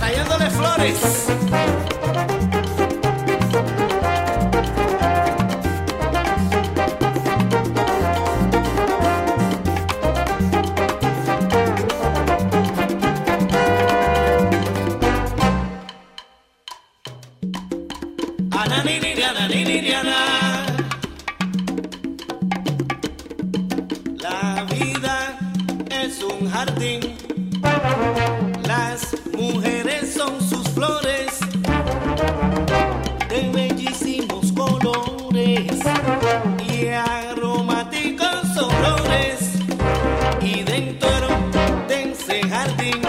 batallándole flores. La vida es un jardín, las mujeres son sus flores de bellísimos colores y aromáticos olores, y dentro de ese jardín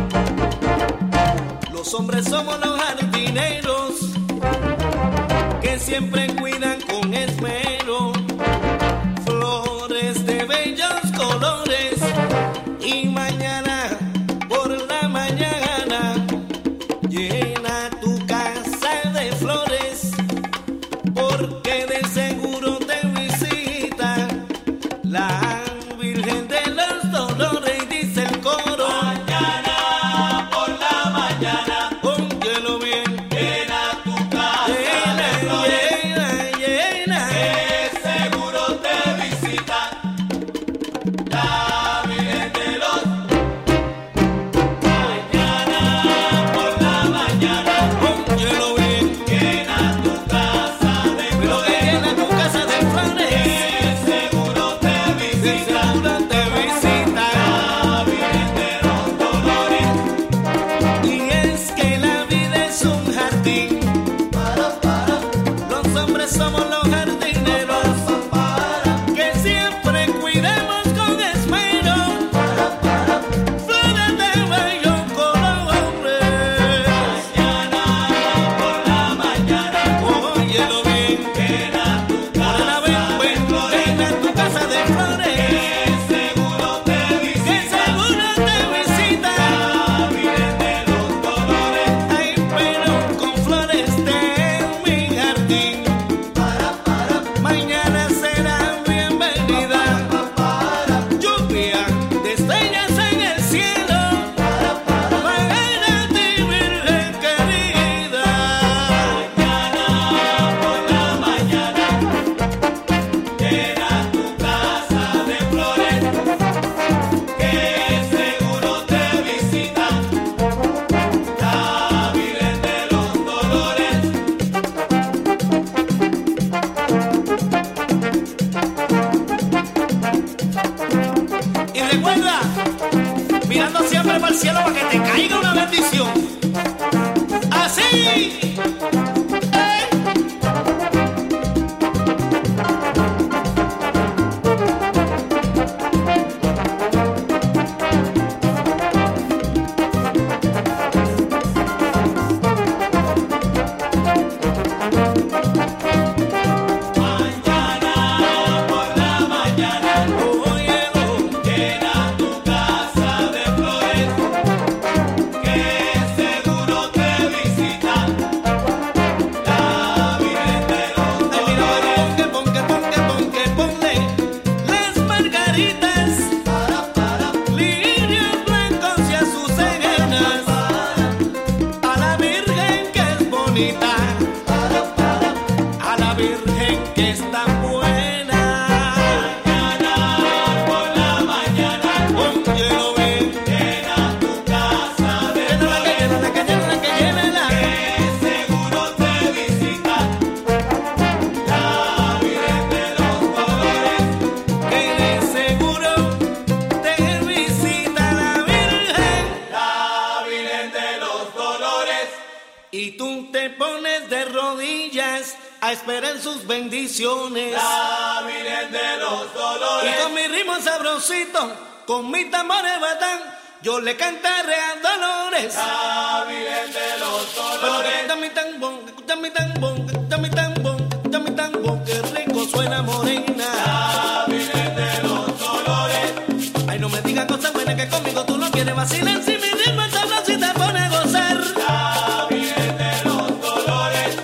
los hombres somos los jardineros que siempre cuidan con esmero flores de bellos colores, y mañana por la mañana llena tu casa de flores, porque de seguro te visita la Virgen de los Dolores, dice el coro. Mañana por la mañana, óyelo bien, llena tu casa de flores, llena, que seguro te visita la Virgen de los. Mañana por la mañana, óyelo bien, llena tu casa de pero que flores, llena tu casa de flores, que seguro te de visita seguro te visita. la Virgen de los Dolores. Y es que la vida es un jardín, los hombres somos los jardineros que siempre cuidamos con esmero flores de bellos colores. Mañana por la mañana, Óyelo bien, llena tu ahora casa de ven, flores, llena tu casa de flores, que seguro te que visita seguro te visita. la Virgen de los Dolores. Ay, pero con flores de mi jardín, mañana será bienvenida. Lluvia de estrellas en el cielo, para ti, Virgen querida. Mañana por la mañana, llena tu casa de flores, que seguro te visita la Virgen de los Dolores. Y recuerda, mirando siempre para el cielo para que te caiga una bendición. Así. Mañana por la mañana, Óyelo, llena tu casa de flores, que seguro te visita la Virgen de los ay, mira, Dolores. ponle las margaritas, lirios blancos y azucenas, a la Virgen que es bonita, a la Virgen que es tan buena. Mañana por la mañana, Óyelo bien, llena tu casa de flores, llénala, que seguro te visita la Virgen de los Dolores. que de seguro te visita la Virgen de los Dolores. y tú te pones de rodillas a esperar sus bendiciones. La Virgen de los Dolores. Y con mi ritmo sabrosito, con mi tambores batán, yo le cantaré a Dolores. La Virgen de los Pero Dolores. escucha mi tambor, escucha mi tambor, escucha mi tambor, escucha mi tambor, que rico suena morena. La Virgen de los Dolores. Ay, no me digas cosas buenas que conmigo tú no quieres vacilar. Si mi ritmo es sabroso y te pone a gozar. La Virgen de los Dolores.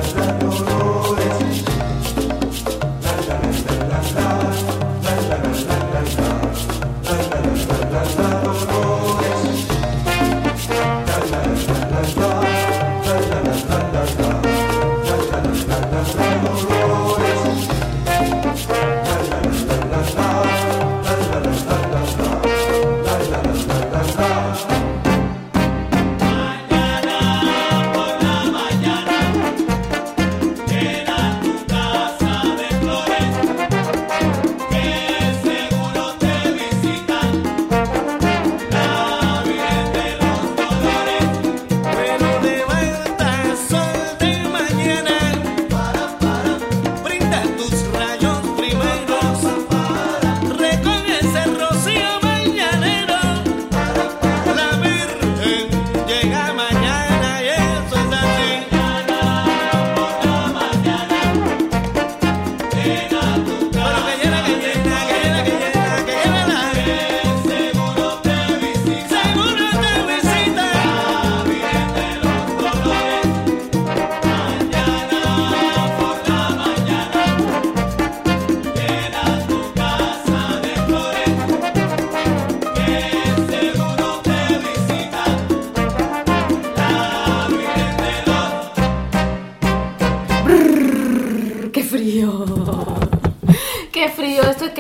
la la la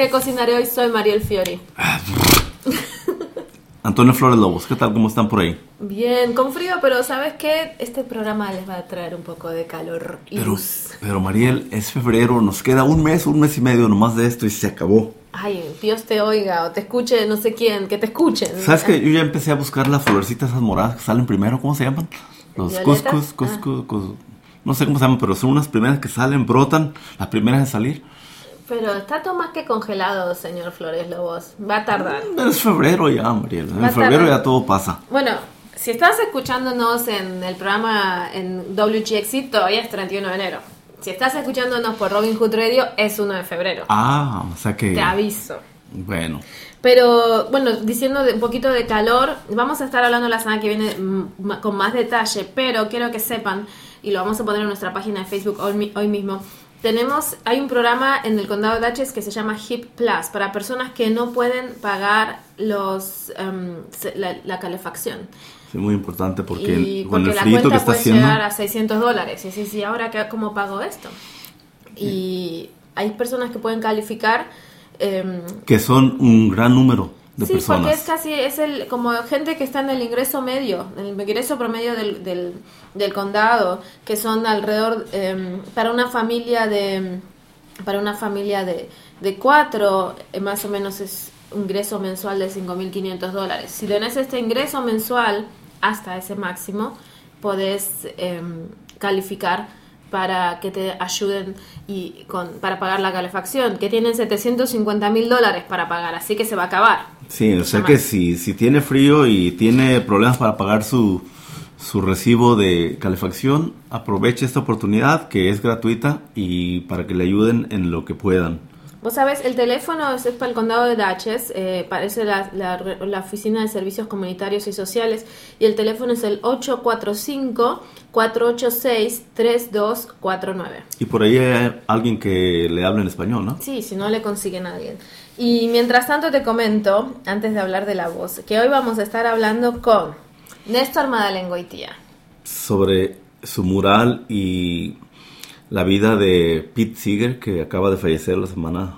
que cocinaré hoy, soy Mariel Fiori. Antonio Flores Lobos, ¿qué tal? ¿Cómo están por ahí? Bien, con frío, pero ¿sabes qué? Este programa les va a traer un poco de calor y luz. Pero Mariel, es febrero, nos queda un mes y medio nomás de esto y se acabó. Ay, Dios te oiga o te escuche no sé quién, que te escuchen. ¿Sabes que yo ya empecé a buscar las florecitas esas moradas que salen primero? ¿Cómo se llaman? Los ¿Violetas? cuscus. No sé cómo se llaman, pero son unas primeras que salen, brotan, las primeras de salir. Pero está todo más que congelado, señor Flores Lobos. Va a tardar. Pero es febrero ya, Mariel. Va a En febrero tardar. ya todo pasa. Bueno, si estás escuchándonos en el programa en WGXC, todavía es 31 de enero. Si estás escuchándonos por Robin Hood Radio, es 1 de febrero. Ah, o sea que... Te aviso. Bueno. Pero, bueno, diciendo un poquito de calor, vamos a estar hablando la semana que viene con más detalle, pero quiero que sepan, y lo vamos a poner en nuestra página de Facebook hoy mismo, hay un programa en el condado de Dutchess que se llama HIP Plus, para personas que no pueden pagar la calefacción. Sí, muy importante porque Y con porque el la frío que cuenta está puede haciendo... llegar a $600. Y sí, ahora ¿cómo pago esto? Y hay personas que pueden calificar... que son un gran número de sí, personas. porque es como gente que está en el ingreso medio, el ingreso promedio del condado, que son alrededor, para una familia de 4, más o menos es un ingreso mensual de $5,500. Si tenés este ingreso mensual hasta ese máximo, podés calificar para que te ayuden para pagar la calefacción, que tienen $750,000 para pagar, así que se va a acabar. Sí, o sea que si tiene frío y tiene problemas para pagar su recibo de calefacción, aproveche esta oportunidad que es gratuita y para que le ayuden en lo que puedan. Vos sabés, el teléfono es para el condado de Dutchess, parece la oficina de servicios comunitarios y sociales, y el teléfono es el 845-486-3249. Y por ahí hay alguien que le hable en español, ¿no? Sí, si no le consiguen a alguien. Y mientras tanto te comento, antes de hablar de la voz, que hoy vamos a estar hablando con Néstor Madalengoitía. Sobre su mural y la vida de Pete Seeger, que acaba de fallecer la semana,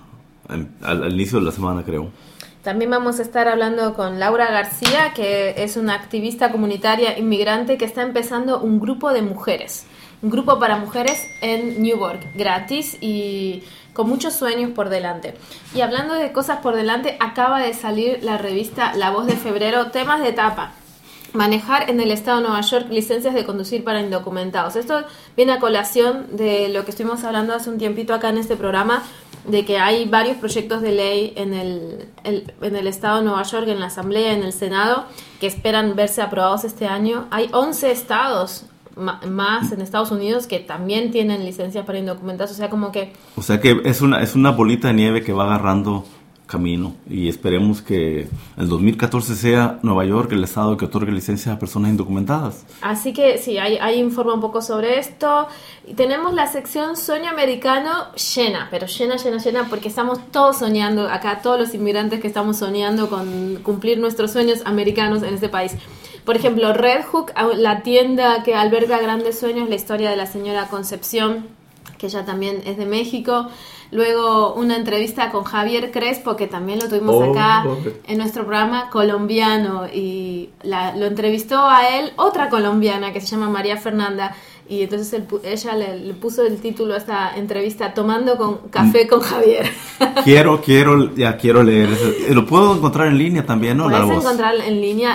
al inicio de la semana, creo. También vamos a estar hablando con Laura García, que es una activista comunitaria inmigrante que está empezando un grupo de mujeres. Un grupo para mujeres en Newburgh, gratis y con muchos sueños por delante. Y hablando de cosas por delante, acaba de salir la revista La Voz de Febrero, temas de tapa. Manejar en el estado de Nueva York licencias de conducir para indocumentados. Esto viene a colación de lo que estuvimos hablando hace un tiempito acá en este programa, de que hay varios proyectos de ley en el estado de Nueva York, en la Asamblea, en el Senado, que esperan verse aprobados este año. Hay 11 estados más en Estados Unidos que también tienen licencias para indocumentados. O sea que es una bolita de nieve que va agarrando camino, y esperemos que el 2014 sea Nueva York el estado que otorgue licencias a personas indocumentadas. Así que sí, ahí informa un poco sobre esto. Y tenemos la sección Sueño Americano llena, pero llena, porque estamos todos soñando, acá todos los inmigrantes que estamos soñando con cumplir nuestros sueños americanos en este país. Por ejemplo, Red Hook, la tienda que alberga grandes sueños, la historia de la señora Concepción, que ella también es de México. Luego una entrevista con Javier Crespo, que también lo tuvimos acá en nuestro programa, colombiano, y lo entrevistó a él otra colombiana que se llama María Fernanda, y entonces ella le puso el título a esta entrevista, Tomando con Café con Javier. Quiero leer eso. Lo puedo encontrar en línea también, ¿no? Puedes encontrar en línea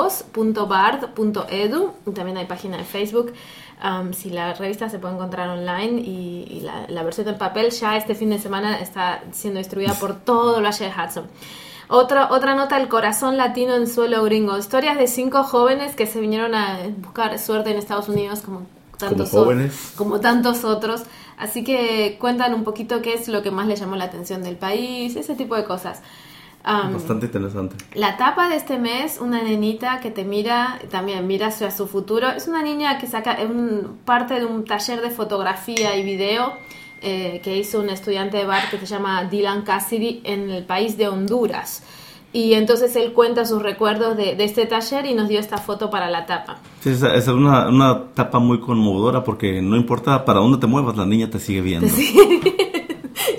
lavoz.bard.edu, y también hay página de Facebook. Si la revista se puede encontrar online, y la versión en papel ya este fin de semana está siendo distribuida por todo el Valle de Hudson. Otra nota, el corazón latino en suelo gringo. Historias de 5 jóvenes que se vinieron a buscar suerte en Estados Unidos como tantos otros. Así que cuentan un poquito qué es lo que más les llamó la atención del país, ese tipo de cosas. Bastante interesante. La tapa de este mes, una nenita que te mira, también mira hacia su futuro. Es una niña que saca parte de un taller de fotografía y video que hizo un estudiante de bar que se llama Dylan Cassidy en el país de Honduras. Y entonces él cuenta sus recuerdos de este taller y nos dio esta foto para la tapa. Sí, es una tapa muy conmovedora porque no importa para dónde te muevas, la niña te sigue viendo.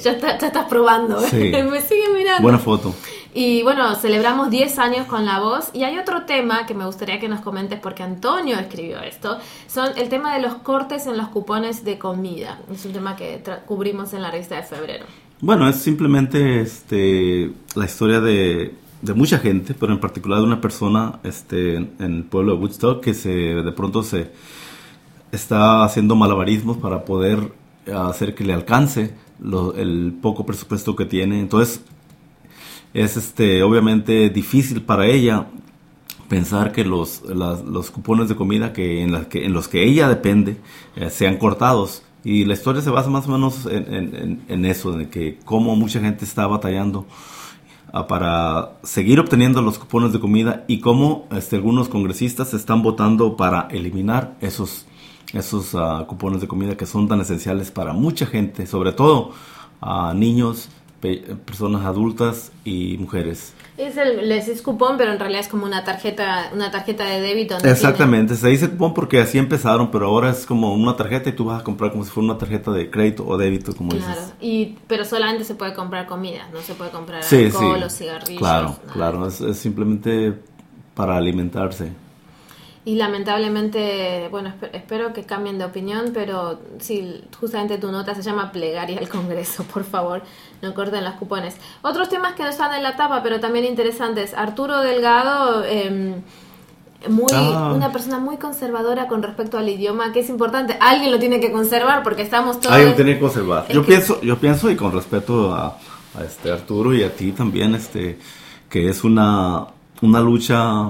ya estás probando. Sí. Me sigue mirando. Buena foto. Y bueno, celebramos 10 años con La Voz. Y hay otro tema que me gustaría que nos comentes, porque Antonio escribió esto. Son el tema de los cortes en los cupones de comida. Es un tema que cubrimos en la revista de febrero. Bueno, es simplemente la historia de mucha gente, pero en particular de una persona en el pueblo de Woodstock que de pronto se está haciendo malabarismos para poder hacer que le alcance el poco presupuesto que tiene. Entonces es obviamente difícil para ella pensar que los cupones de comida en los que ella depende sean cortados. Y la historia se basa más o menos en eso, en que cómo mucha gente está batallando para seguir obteniendo los cupones de comida y cómo algunos congresistas están votando para eliminar esos cupones de comida que son tan esenciales para mucha gente, sobre todo a niños, personas adultas y mujeres. Les es cupón, pero en realidad es como una tarjeta de débito. ¿No? Exactamente, se dice cupón porque así empezaron, pero ahora es como una tarjeta y tú vas a comprar como si fuera una tarjeta de crédito o débito, como dices. Pero solamente se puede comprar comida, no se puede comprar alcohol o cigarrillos. Claro, es simplemente para alimentarse. Y lamentablemente, bueno, espero que cambien de opinión, pero sí, justamente tu nota se llama Plegaria al Congreso, por favor, no corten los cupones. Otros temas que no están en la tapa, pero también interesantes. Arturo Delgado, una persona muy conservadora con respecto al idioma, que es importante. Alguien lo tiene que conservar porque estamos todos... Alguien lo tiene que conservar. Yo pienso, y con respeto a Arturo y a ti también, que es una lucha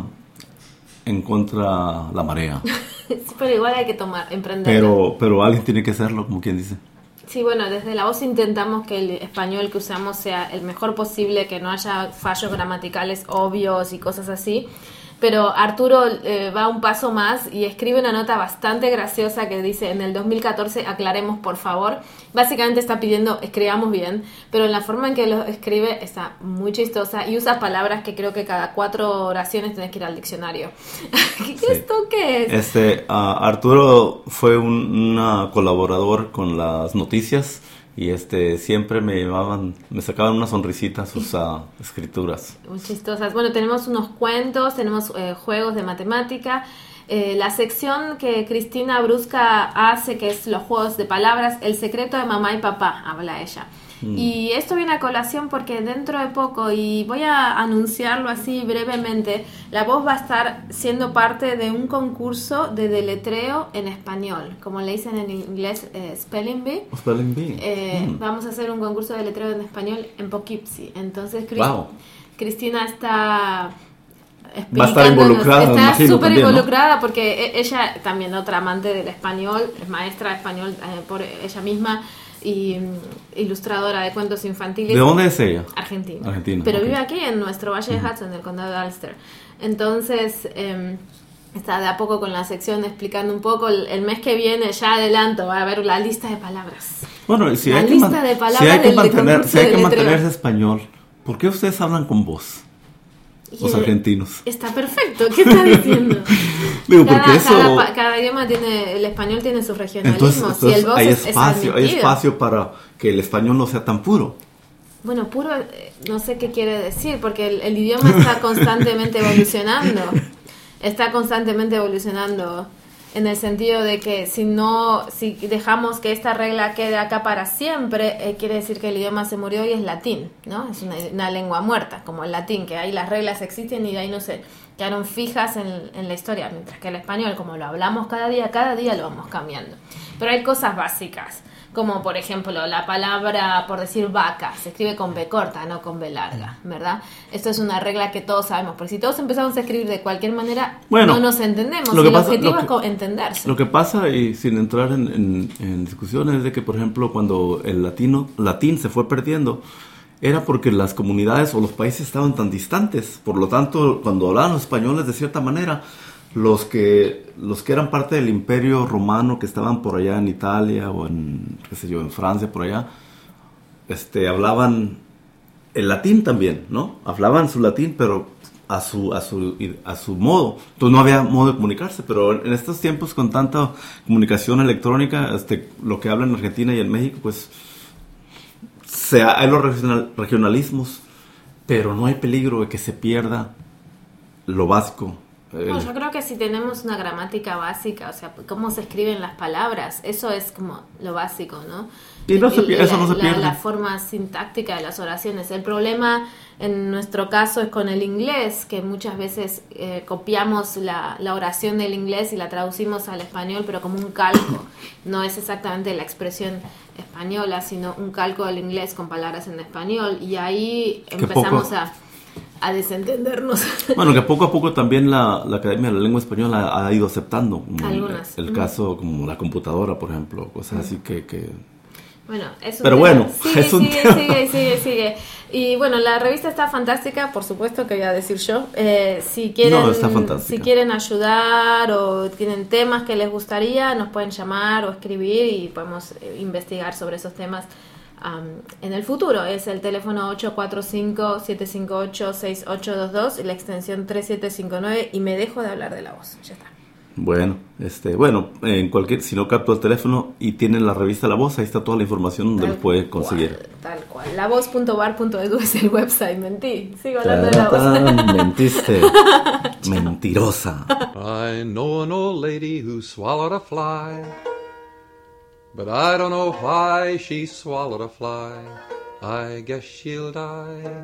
en contra la marea. Pero igual hay que emprender. Pero alguien tiene que hacerlo, como quien dice. Sí, bueno, desde La Voz intentamos que el español que usamos sea el mejor posible, que no haya fallos gramaticales obvios y cosas así. Pero Arturo va un paso más y escribe una nota bastante graciosa que dice: en el 2014 aclaremos por favor. Básicamente está pidiendo escribamos bien, pero en la forma en que lo escribe está muy chistosa y usa palabras que creo que cada 4 oraciones tenés que ir al diccionario. ¿Esto qué es? Arturo fue un colaborador con las noticias y siempre me sacaban una sonrisita sus escrituras. Muy chistosas. Bueno, tenemos unos cuentos, tenemos juegos de matemática. La sección que Cristina Brusca hace, que es los juegos de palabras, el secreto de mamá y papá, habla ella. Y esto viene a colación porque dentro de poco, y voy a anunciarlo así brevemente, La Voz va a estar siendo parte de un concurso de deletreo en español, como le dicen en inglés, Spelling Bee. Spelling Bee. Vamos a hacer un concurso de deletreo en español en Poughkeepsie. Entonces Cristina está... Va a estar involucrada. Está súper involucrada, ¿no? Porque ella también, otra amante del español, es maestra de español por ella misma y ilustradora de cuentos infantiles. ¿De dónde es ella? Argentina. Pero okay. Vive aquí en nuestro Valle de Hudson, en el condado de Ulster. Entonces está de a poco con la sección explicando un poco. El mes que viene, ya adelanto, va a haber la lista de palabras. Bueno, si hay que mantenerse español, ¿por qué ustedes hablan con vos? Los argentinos. Está perfecto. ¿Qué está diciendo? Digo, porque cada idioma tiene, el español tiene sus regionalismos. Entonces y el voz hay espacio para que el español no sea tan puro. Bueno, puro, no sé qué quiere decir, porque el idioma está constantemente evolucionando. Está constantemente evolucionando. En el sentido de que si dejamos que esta regla quede acá para siempre, quiere decir que el idioma se murió y es latín, ¿no? Es una lengua muerta, como el latín, que ahí las reglas existen y de ahí no se quedaron fijas en la historia, mientras que el español, como lo hablamos cada día lo vamos cambiando. Pero hay cosas básicas, como por ejemplo la palabra, por decir vaca, se escribe con B corta, no con B larga, ¿verdad? Esto es una regla que todos sabemos, porque si todos empezamos a escribir de cualquier manera, no nos entendemos, y el objetivo es entenderse. Lo que pasa, y sin entrar en discusiones, es de que, por ejemplo, cuando el latín se fue perdiendo, era porque las comunidades o los países estaban tan distantes, por lo tanto, cuando hablaban los españoles de cierta manera, los que eran parte del Imperio Romano, que estaban por allá en Italia o en Francia, por allá, hablaban el latín también, ¿no? Hablaban su latín, pero a su modo. Entonces no había modo de comunicarse, pero en estos tiempos con tanta comunicación electrónica, lo que hablan en Argentina y en México, pues hay los regionalismos, pero no hay peligro de que se pierda lo básico. No, yo creo que si tenemos una gramática básica, o sea, cómo se escriben las palabras, eso es como lo básico, ¿no? Y eso no se pierde. La forma sintáctica de las oraciones. El problema en nuestro caso es con el inglés, que muchas veces copiamos la oración del inglés y la traducimos al español, pero como un calco. No es exactamente la expresión española, sino un calco del inglés con palabras en español. Y ahí empezamos a desentendernos. Bueno, que poco a poco también la Academia de la Lengua Española ha ido aceptando. Algunas. El caso como la computadora, por ejemplo, cosas así que... Bueno, es un pero tema. bueno, Sigue. Y bueno, la revista está fantástica, por supuesto que voy a decir yo. Si quieren ayudar o tienen temas que les gustaría, nos pueden llamar o escribir y podemos investigar sobre esos temas en el futuro. Es el teléfono 845-758-6822 y la extensión 3759 y me dejo de hablar de la voz. Ya está. Bueno, en cualquier, si no capto el teléfono y tienen la revista La Voz, ahí está toda la información donde lo puede conseguir. Tal cual. lavoz.bar.edu es el website. Mentí. Sigo hablando de La Voz. Mentiste. Mentirosa. I know an old lady who swallowed a fly, but I don't know why she swallowed a fly. I guess she'll die.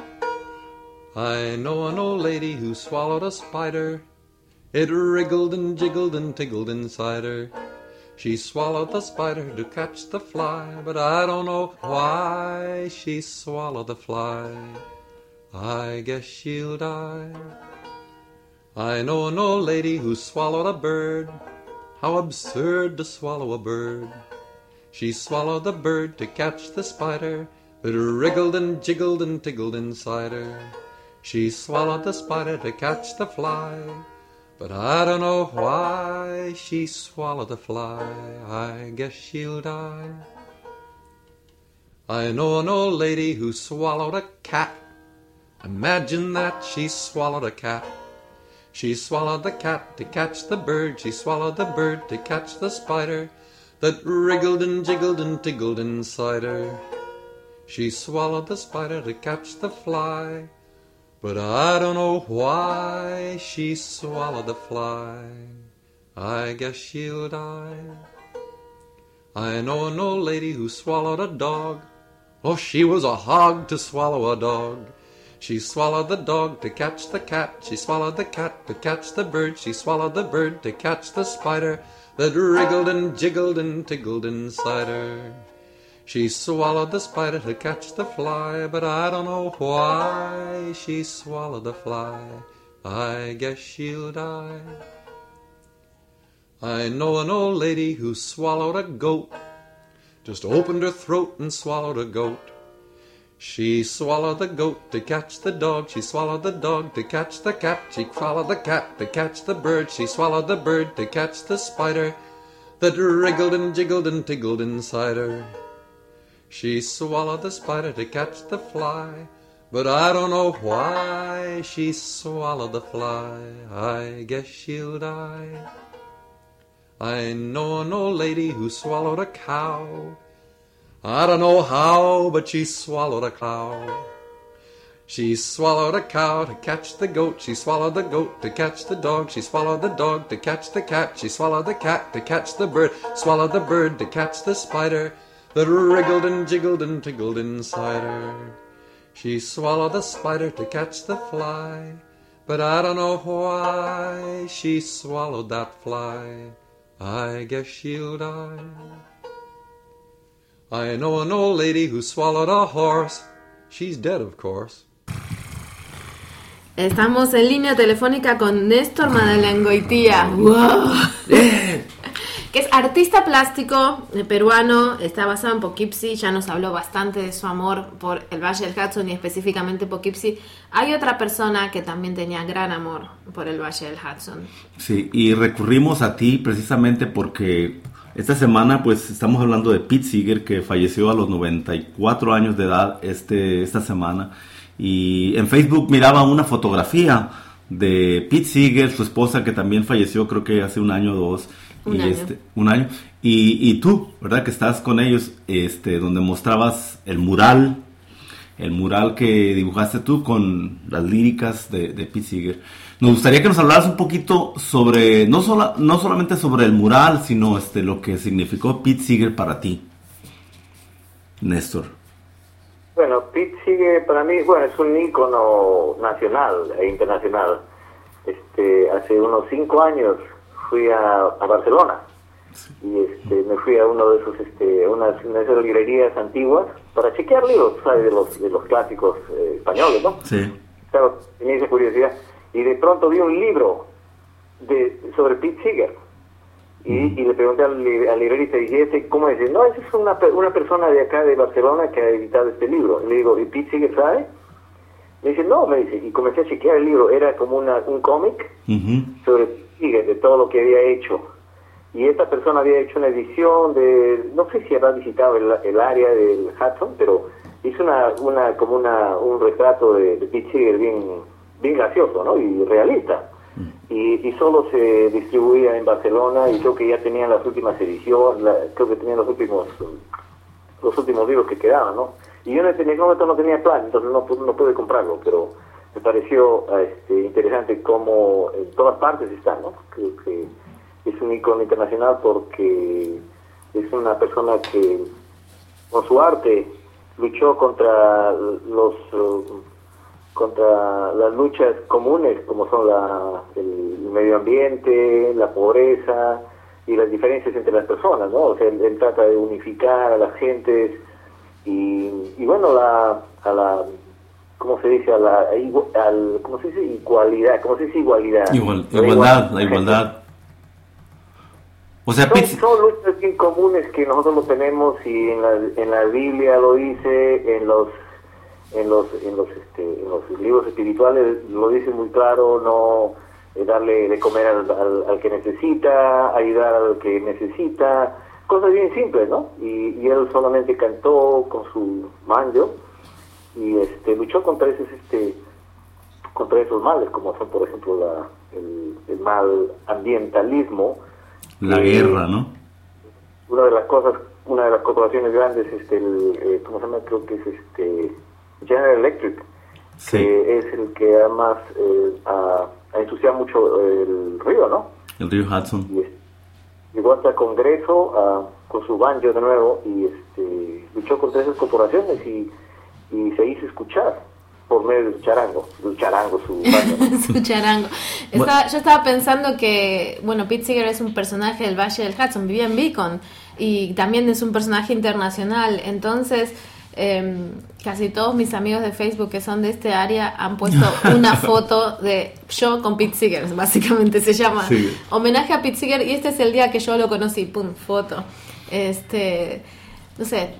I know an old lady who swallowed a spider. It wriggled and jiggled and tiggled inside her. She swallowed the spider to catch the fly, but I don't know why she swallowed the fly. I guess she'll die. I know an old lady who swallowed a bird. How absurd to swallow a bird. She swallowed the bird to catch the spider, but it wriggled and jiggled and tiggled inside her. She swallowed the spider to catch the fly, but I don't know why she swallowed the fly. I guess she'll die. I know an old lady who swallowed a cat. Imagine that, she swallowed a cat. She swallowed the cat to catch the bird. She swallowed the bird to catch the spider that wriggled and jiggled and tiggled inside her. She swallowed the spider to catch the fly, but I don't know why she swallowed the fly. I guess she'll die. I know an old lady who swallowed a dog. Oh, she was a hog to swallow a dog. She swallowed the dog to catch the cat. She swallowed the cat to catch the bird. She swallowed the bird to catch the spider that wriggled and jiggled and tiggled inside her. She swallowed the spider to catch the fly, but I don't know why she swallowed the fly. I guess she'll die. I know an old lady who swallowed a goat. Just opened her throat and swallowed a goat. She swallowed the goat to catch the dog. She swallowed the dog to catch the cat. She swallowed the cat to catch the bird. She swallowed the bird to catch the spider that wriggled and jiggled and tiggled inside her. She swallowed the spider to catch the fly, but I don't know why she swallowed the fly. I guess she'll die. I know an old lady who swallowed a cow. I don't know how, but she swallowed a cow. She swallowed a cow to catch the goat. She swallowed the goat to catch the dog. She swallowed the dog to catch the cat. She swallowed the cat to catch the bird. Swallowed the bird to catch the spider that wriggled and jiggled and tiggled inside her. She swallowed the spider to catch the fly, but I don't know why she swallowed that fly. I guess she'll die. I know an old lady who swallowed a horse. She's dead, of course. Estamos en línea telefónica con Néstor Madeleine-Goitía. ¡Wow! Que es artista plástico peruano, está basado en Poughkeepsie, ya nos habló bastante de su amor por el Valle del Hudson y específicamente Poughkeepsie. Hay otra persona que también tenía gran amor por el Valle del Hudson. Sí, y recurrimos a ti precisamente porque esta semana pues estamos hablando de Pete Seeger, que falleció a los 94 años de edad esta semana, y en Facebook miraba una fotografía de Pete Seeger, su esposa, que también falleció creo que hace un año o dos. Un año. Un año. Y tú, ¿verdad? Que estás con ellos, donde mostrabas el mural que dibujaste tú con las líricas de Pete Seeger. Nos gustaría que nos hablaras un poquito sobre, no solamente sobre el mural, sino lo que significó Pete Seeger para ti, Néstor. Bueno, Pete Seeger para mí, es un ícono nacional e internacional. Hace unos 5 años fui a Barcelona y me fui a uno de esos, una de esas librerías antiguas para chequear libros, ¿sabes? De los clásicos españoles, ¿no? Sí. Claro, tenía esa curiosidad. Y de pronto vi un libro sobre Pete Seeger. Y le pregunté al librerista, y dije, ¿cómo es? No, esa es una persona de acá de Barcelona que ha editado este libro. Y le digo, ¿y Pete Seeger sabe? Me dice, no, y comencé a chequear el libro. Era como un cómic sobre Pete Seeger, de todo lo que había hecho. Y esta persona había hecho una edición no sé si habrá visitado el área del Hudson, pero hizo un retrato de Pete Seeger bien gracioso, ¿no? Y realista. Y solo se distribuía en Barcelona, y creo que ya tenían las últimas ediciones, creo que tenían los últimos libros que quedaban, ¿no? Y yo en ese momento no tenía plan, entonces no pude comprarlo, pero me pareció interesante cómo en todas partes está, ¿no? Creo que es un ícono internacional porque es una persona que con su arte luchó contra las luchas comunes, como son el medio ambiente, la pobreza y las diferencias entre las personas, ¿no? O sea, él trata de unificar a las gentes y bueno, ¿cómo se dice? ¿Cómo se dice? Igualdad. ¿Cómo se dice igualdad? La igualdad. O sea, son luchas bien comunes que nosotros lo tenemos, y en la Biblia lo dice, en los libros espirituales lo dice muy claro, no darle de comer al que necesita, ayudar al que necesita, cosas bien simples, ¿no? Y él solamente cantó con su banjo y luchó contra esos males, como son, por ejemplo, el mal ambientalismo, la guerra, ¿no? Una de las corporaciones grandes, ¿cómo se llama? Creo que es General Electric, sí, que es el que además ha ensuciado mucho el río, ¿no? El río Hudson. Y llegó hasta el Congreso con su banjo de nuevo y luchó contra esas corporaciones y se hizo escuchar por medio de su charango, su banjo, ¿no? Su charango. Yo estaba pensando que, Pete Seeger es un personaje del Valle del Hudson, vivía en Beacon y también es un personaje internacional, entonces casi todos mis amigos de Facebook que son de este área han puesto una foto de yo con Pete Seeger, básicamente se llama homenaje a Pete Seeger, y este es el día que yo lo conocí, pum, foto. No sé.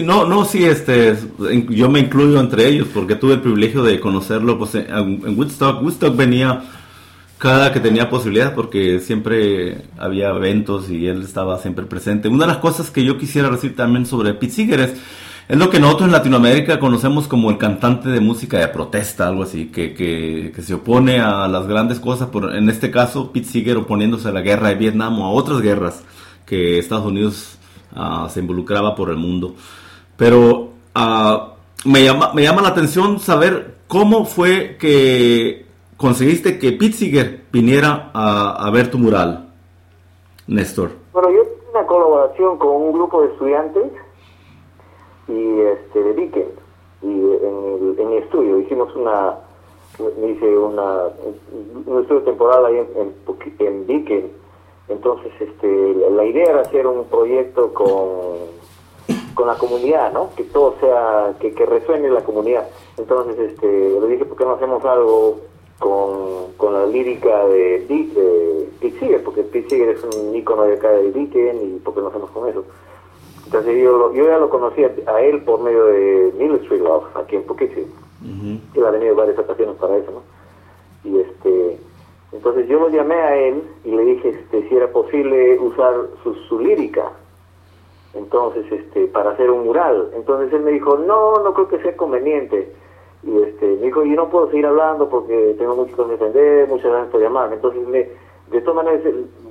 Yo me incluyo entre ellos porque tuve el privilegio de conocerlo pues, en Woodstock. Woodstock venía cada que tenía posibilidad porque siempre había eventos y él estaba siempre presente. Una de las cosas que yo quisiera decir también sobre Pete Seeger es lo que nosotros en Latinoamérica conocemos como el cantante de música de protesta, algo así, que se opone a las grandes cosas, en este caso Pete Seeger oponiéndose a la guerra de Vietnam o a otras guerras que Estados Unidos se involucraba por el mundo. Pero me llama la atención saber cómo fue que conseguiste que Pete Seeger viniera a ver tu mural, Néstor. Bueno, yo hice una colaboración con un grupo de estudiantes y de Beacon, y en mi estudio hicimos hice un estudio temporal ahí en Beacon. Entonces la idea era hacer un proyecto con la comunidad, ¿no? Que todo sea, que resuene la comunidad. Entonces le dije, ¿por qué no hacemos algo con la lírica de Pete Seeger? Porque Pete Seeger es un ícono de acá de Beacon, y ¿por qué no hacemos con eso? Entonces yo ya lo conocía a él por medio de Mill Street Love, aquí en Poughkeepsie. Él ha venido varias ocasiones para eso, ¿no? Y entonces yo lo llamé a él y le dije si era posible usar su lírica, entonces para hacer un mural. Entonces él me dijo, no creo que sea conveniente. Y me dijo, yo no puedo seguir hablando porque tengo mucho que defender, muchas gracias por llamarme. Entonces de todas maneras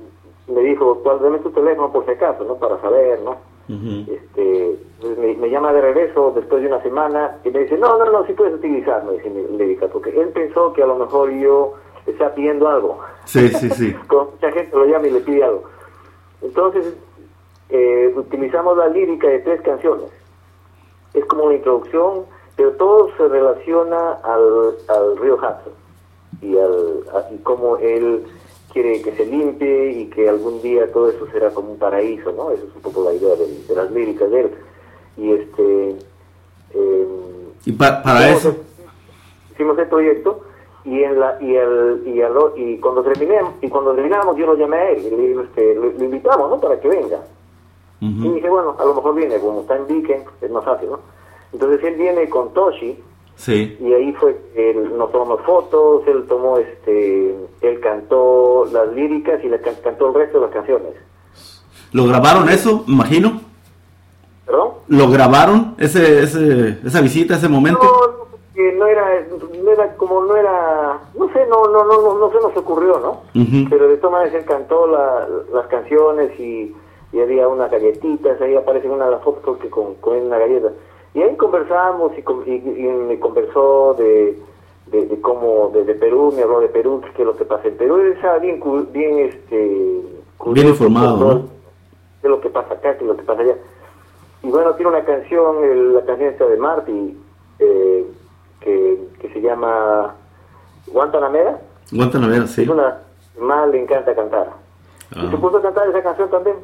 me dijo, dame tu teléfono por si acaso, ¿no? Para saber, ¿no? Pues me llama de regreso después de una semana y me dice, no, sí puedes utilizar, me dice Lírica, porque él pensó que a lo mejor yo le estaba pidiendo algo. Sí. Como mucha gente lo llama y le pide algo. Entonces, utilizamos la lírica de 3 canciones. Es como una introducción, pero todo se relaciona al río Hudson y cómo él quiere que se limpie y que algún día todo eso será como un paraíso, ¿no? Esa es un poco la idea de las líricas de él. Y para eso hicimos el proyecto y cuando terminamos yo lo llamé a él y lo invitamos, ¿no? Para que venga. Y dije, bueno, a lo mejor viene, como está en Beacon, es más fácil, ¿no? Entonces él viene con Toshi. Sí. Y ahí nos tomamos fotos, él cantó las líricas y cantó el resto de las canciones. ¿Lo grabaron eso, imagino? ¿Perdón? ¿Lo grabaron esa visita, ese momento? No se nos ocurrió, ¿no? Pero de todas maneras él cantó las canciones y había unas galletitas, ahí aparece una de las fotos que con una galleta. Y ahí conversamos y me conversó de cómo desde Perú, me habló de Perú, que es lo que pasa en Perú. Él estaba bien informado, ¿no? De lo que pasa acá, que es lo que pasa allá. Y bueno, tiene una canción, la canción esta de Marty, que se llama Guantanamera. Guantanamera, sí. Es una más le encanta cantar. Y se puso a cantar esa canción también.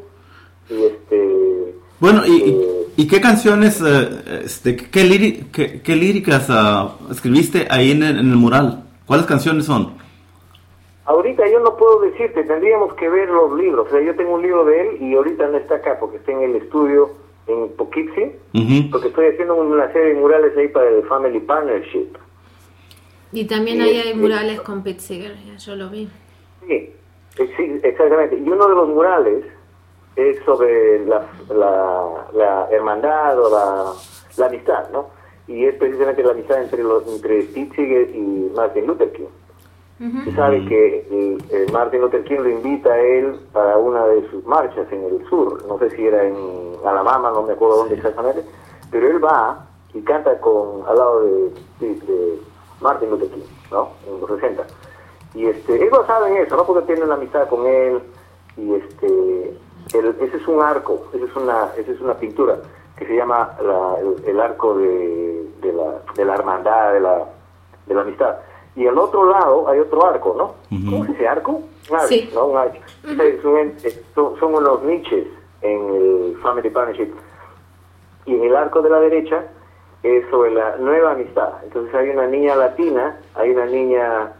Bueno, ¿y qué canciones, qué líricas escribiste ahí en el mural? ¿Cuáles canciones son? Ahorita yo no puedo decirte, tendríamos que ver los libros. O sea, yo tengo un libro de él y ahorita no está acá porque está en el estudio en Poughkeepsie, porque estoy haciendo una serie de murales ahí para el Family Partnership. Y también ahí hay murales con Pete Seeger, yo lo vi. Sí, exactamente. Y uno de los murales es sobre la hermandad o la amistad, ¿no? Y es precisamente la amistad entre Pete Seeger y Martin Luther King. Se sabe que Martin Luther King lo invita a él para una de sus marchas en el sur, no sé si era en Alabama, no me acuerdo dónde exactamente, pero él va y canta al lado de Martin Luther King, ¿no? En los 60. Y él basado en eso, ¿no? Porque tiene una amistad con él y ese es un arco, esa es una pintura que se llama el arco de la hermandad, de la amistad. Y al otro lado hay otro arco, ¿no? ¿Cómo se dice arco? Un arco, sí. ¿No? Un arco. Son unos niches en el Family Partnership. Y en el arco de la derecha es sobre la nueva amistad. Entonces hay una niña latina, hay una niña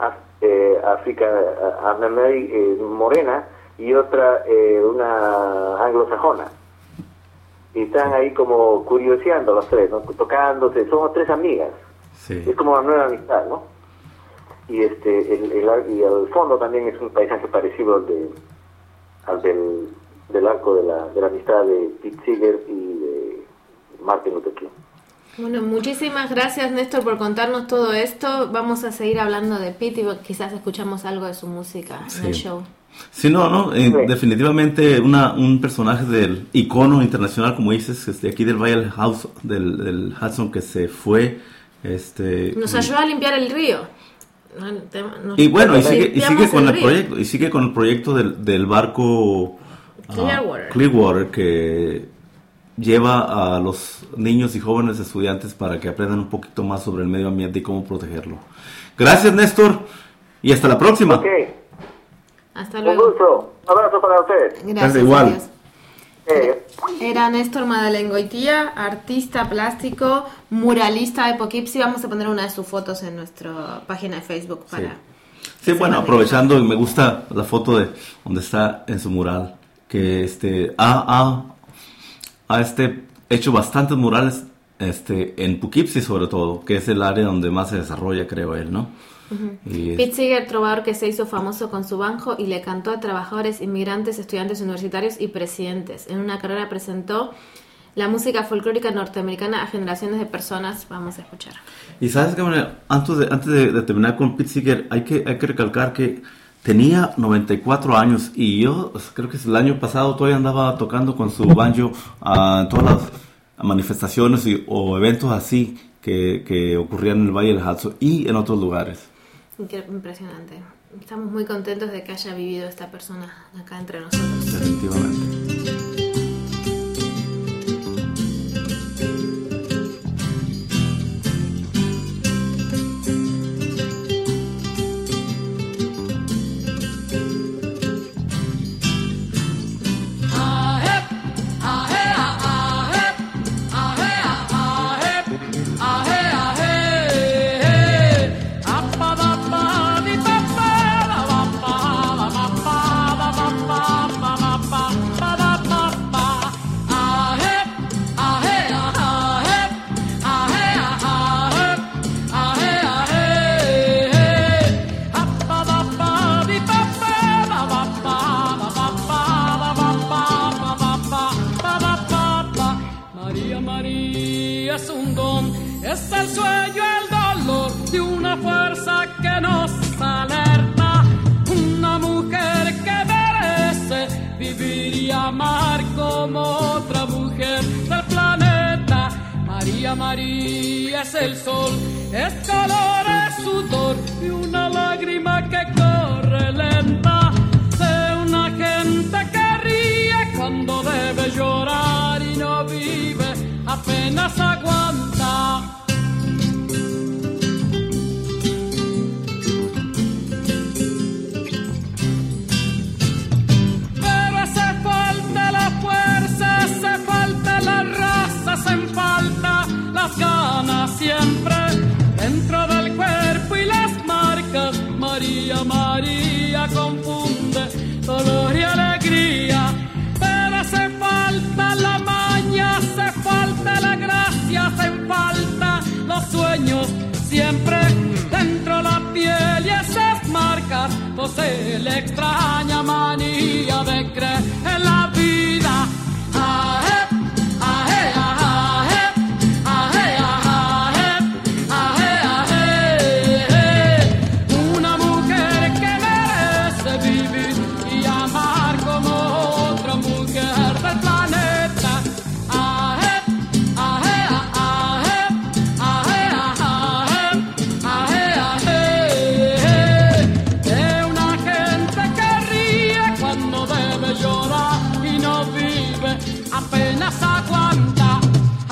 morena y otra una anglosajona. Y están ahí como curioseando las tres, ¿no? Tocándose, somos 3 amigas. Sí. Es como una nueva amistad, ¿no? Y y al fondo también es un paisaje parecido al del arco de la amistad de Pete Seeger y de Martin Luther King. Bueno, muchísimas gracias, Néstor, por contarnos todo esto. Vamos a seguir hablando de Pete y quizás escuchamos algo de su música en el show. Sí, definitivamente un personaje del icono internacional, como dices, aquí del Valle del Hudson, que se fue. Nos ayudó a limpiar el río. Y bueno, y sigue con el proyecto, y sigue con el proyecto del barco Clearwater, que lleva a los niños y jóvenes estudiantes para que aprendan un poquito más sobre el medio ambiente y cómo protegerlo. Gracias, Néstor, y hasta la próxima. Okay. Hasta luego. Un gusto. Un abrazo para ustedes. Gracias. Igual. Era Néstor Madeleine-Goitia, artista plástico, muralista de Poughkeepsie. Vamos a poner una de sus fotos en nuestra página de Facebook para... Sí, bueno, aprovechando, me gusta la foto de donde está en su mural, que ha hecho bastantes murales en Poughkeepsie sobre todo, que es el área donde más se desarrolla, creo él, ¿no? Pete Seeger, trovador que se hizo famoso con su banjo y le cantó a trabajadores, inmigrantes, estudiantes universitarios y presidentes. En una carrera presentó la música folclórica norteamericana a generaciones de personas. Vamos a escuchar. Y sabes que antes de terminar con Pete Seeger, hay que recalcar que tenía 94 años y yo creo que el año pasado todavía andaba tocando con su banjo en todas las manifestaciones o eventos así que ocurrían en el Valle del Hudson y en otros lugares. Impresionante. Estamos muy contentos de que haya vivido esta persona acá entre nosotros. Definitivamente. Es el sueño, el dolor de una fuerza que nos alerta. Una mujer que merece vivir y amar como otra mujer del planeta. María, María es el sol, es calor, es sudor y una lágrima que corre lenta. Sé una gente que ríe cuando debe llorar y no vive, apenas aguanta. Pero hace falta la fuerza, hace falta la raza, hacen falta las ganas siempre dentro del cuerpo y las marcas. María, María confunde dolor y alegría. Pero hace falta la maña, hace falta la gracia, hacen falta los sueños siempre dentro la piel y esas marcas posee la extraña manía de creer en la vida. Una mujer que merece vivir y amar como otra mujer del planeta. De una gente que ríe cuando debe llorar y no vive, apenas aguanta.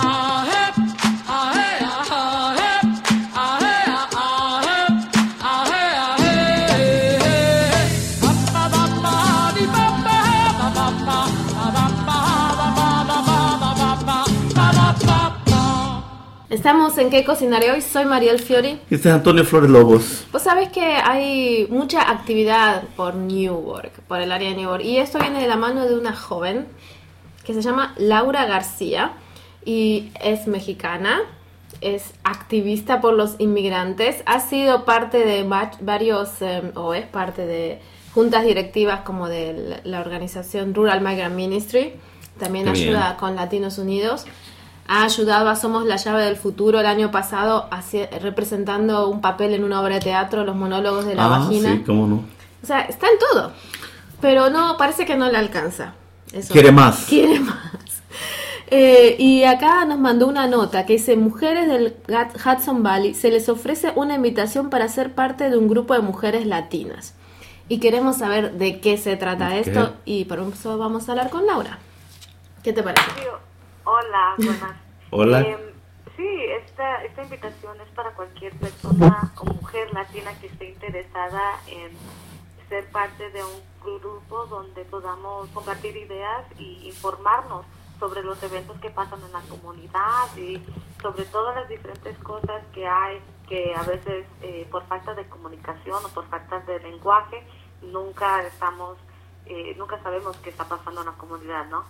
Estamos en ¿Qué cocinaré hoy? Soy Mariel Fiori. Y este es Antonio Flores Lobos. Vos sabés que hay mucha actividad por Newark, por el área de Newark, y esto viene de la mano de una joven que se llama Laura García y es mexicana, es activista por los inmigrantes, ha sido parte de varios, o es parte de juntas directivas como de la organización Rural Migrant Ministry, también Qué ayuda bien. con Latinos Unidos. Ha ayudado a Somos la Llave del Futuro el año pasado representando un papel en una obra de teatro, Los monólogos de la vagina. Sí, cómo no. O sea, está en todo, pero no, parece que no le alcanza. Eso. Quiere más. Quiere más. Y acá nos mandó una nota que dice: mujeres del Hudson Valley se les ofrece una invitación para ser parte de un grupo de mujeres latinas. Y queremos saber de qué se trata esto y por eso vamos a hablar con Laura. ¿Qué te parece? Sí, hola, buenas. Hola. Sí, esta invitación es para cualquier persona o mujer latina que esté interesada en ser parte de un grupo donde podamos compartir ideas y informarnos sobre los eventos que pasan en la comunidad y sobre todas las diferentes cosas que hay, que a veces por falta de comunicación o por falta de lenguaje nunca sabemos qué está pasando en la comunidad, ¿no?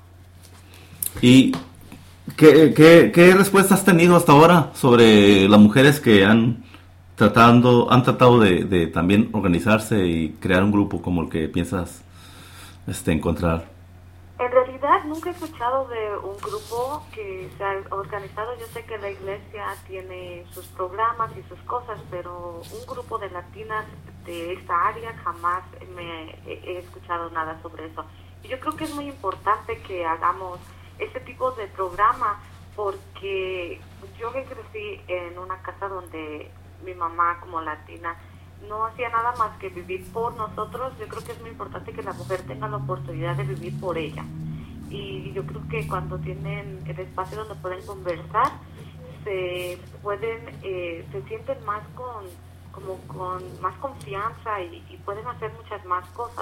¿Y qué respuesta has tenido hasta ahora sobre las mujeres que han tratado de también organizarse y crear un grupo como el que piensas encontrar? En realidad nunca he escuchado de un grupo que se ha organizado. Yo sé que la iglesia tiene sus programas y sus cosas, pero un grupo de latinas de esta área, jamás he escuchado nada sobre eso. Y yo creo que es muy importante que hagamos este tipo de programa, porque yo que crecí en una casa donde mi mamá como latina no hacía nada más que vivir por nosotros. Yo creo que es muy importante que la mujer tenga la oportunidad de vivir por ella. Y yo creo que cuando tienen el espacio donde pueden conversar, se sienten más con más confianza y pueden hacer muchas más cosas.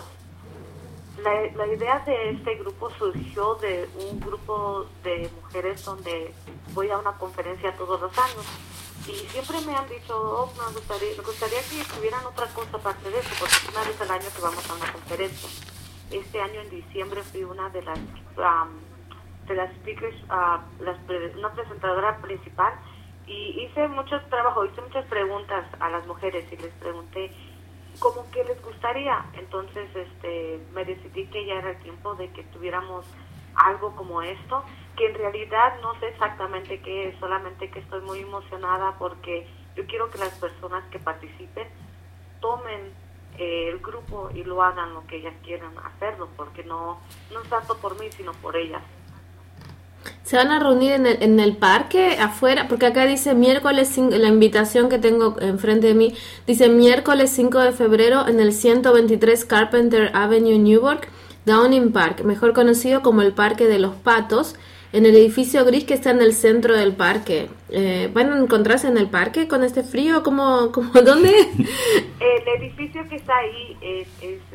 La idea de este grupo surgió de un grupo de mujeres donde voy a una conferencia todos los años y siempre me han dicho, me gustaría que tuvieran otra cosa aparte de eso, porque es una vez al año que vamos a una conferencia. Este año en diciembre fui una de las speakers, una presentadora principal, y hice mucho trabajo, hice muchas preguntas a las mujeres y les pregunté cómo que les gustaría. Entonces me decidí que ya era el tiempo de que tuviéramos algo como esto, que en realidad no sé exactamente qué es, solamente que estoy muy emocionada porque yo quiero que las personas que participen tomen el grupo y lo hagan lo que ellas quieran hacerlo, porque no es tanto por mí sino por ellas. ¿Se van a reunir en el parque afuera? Porque acá dice miércoles 5, la invitación que tengo enfrente de mí dice miércoles 5 de febrero en el 123 Carpenter Avenue, Newark, Downing Park, mejor conocido como el Parque de los Patos, en el edificio gris que está en el centro del parque. ¿Van a encontrarse en el parque con este frío? ¿Cómo dónde? El edificio que está ahí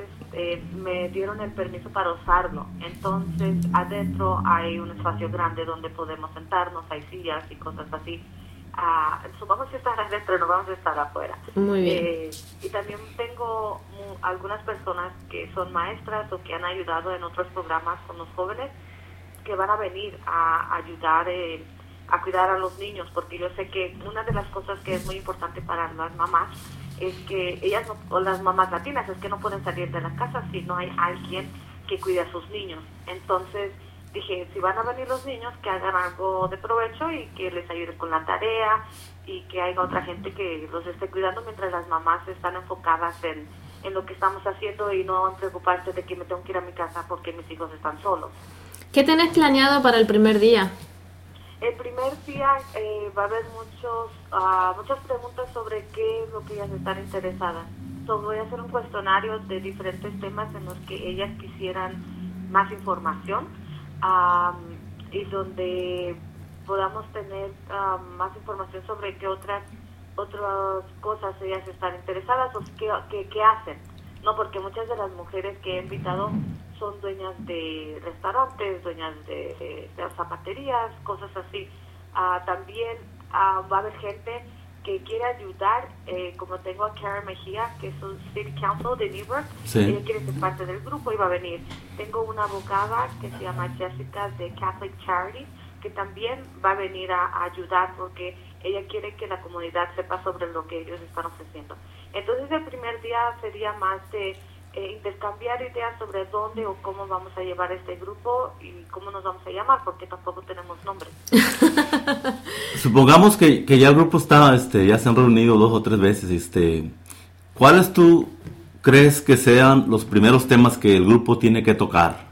me dieron el permiso para usarlo. Entonces, adentro hay un espacio grande donde podemos sentarnos, hay sillas y cosas así. Vamos a estar adentro, no vamos a estar afuera. Muy bien. Y también tengo algunas personas que son maestras o que han ayudado en otros programas con los jóvenes, que van a venir a ayudar a cuidar a los niños, porque yo sé que una de las cosas que es muy importante para las mamás es que ellas, o las mamás latinas, es que no pueden salir de la casa si no hay alguien que cuide a sus niños. Entonces dije, si van a venir los niños, que hagan algo de provecho y que les ayude con la tarea y que haya otra gente que los esté cuidando mientras las mamás están enfocadas en lo que estamos haciendo y no en preocuparse de que me tengo que ir a mi casa porque mis hijos están solos. ¿Qué tenés planeado para el primer día? El primer día va a haber muchas preguntas sobre qué es lo que ellas están interesadas. Voy a hacer un cuestionario de diferentes temas en los que ellas quisieran más información y donde podamos tener más información sobre qué otras cosas ellas están interesadas o qué hacen. No, porque muchas de las mujeres que he invitado son dueñas de restaurantes, dueñas de zapaterías, cosas así. También va a haber gente que quiere ayudar, como tengo a Karen Mejía, que es un City Council de Newark. Sí. Ella quiere ser parte del grupo y va a venir. Tengo una abogada que se llama Jessica de Catholic Charities, que también va a venir a ayudar porque ella quiere que la comunidad sepa sobre lo que ellos están ofreciendo. Entonces el primer día sería más de intercambiar ideas sobre dónde o cómo vamos a llevar este grupo y cómo nos vamos a llamar, porque tampoco tenemos nombre. Supongamos que ya el grupo está, ya se han reunido 2 o 3 veces. ¿Cuáles tú crees que sean los primeros temas que el grupo tiene que tocar?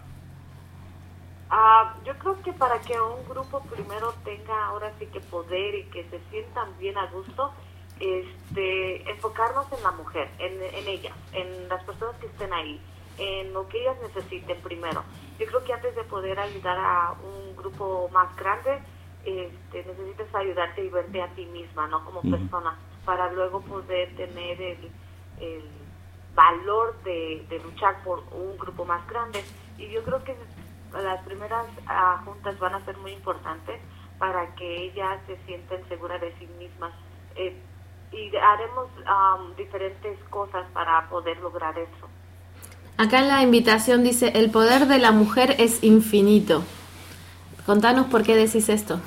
Yo creo que para que un grupo primero tenga ahora sí que poder y que se sientan bien a gusto, enfocarnos en la mujer, en ellas, en las personas que estén ahí, en lo que ellas necesiten primero. Yo creo que antes de poder ayudar a un grupo más grande, necesitas ayudarte y verte a ti misma, ¿no? Como persona, para luego poder tener el valor de luchar por un grupo más grande. Y yo creo que las primeras juntas van a ser muy importantes para que ellas se sienten seguras de sí mismas. Y haremos diferentes cosas para poder lograr eso. Acá en la invitación dice, el poder de la mujer es infinito. Contanos por qué decís esto.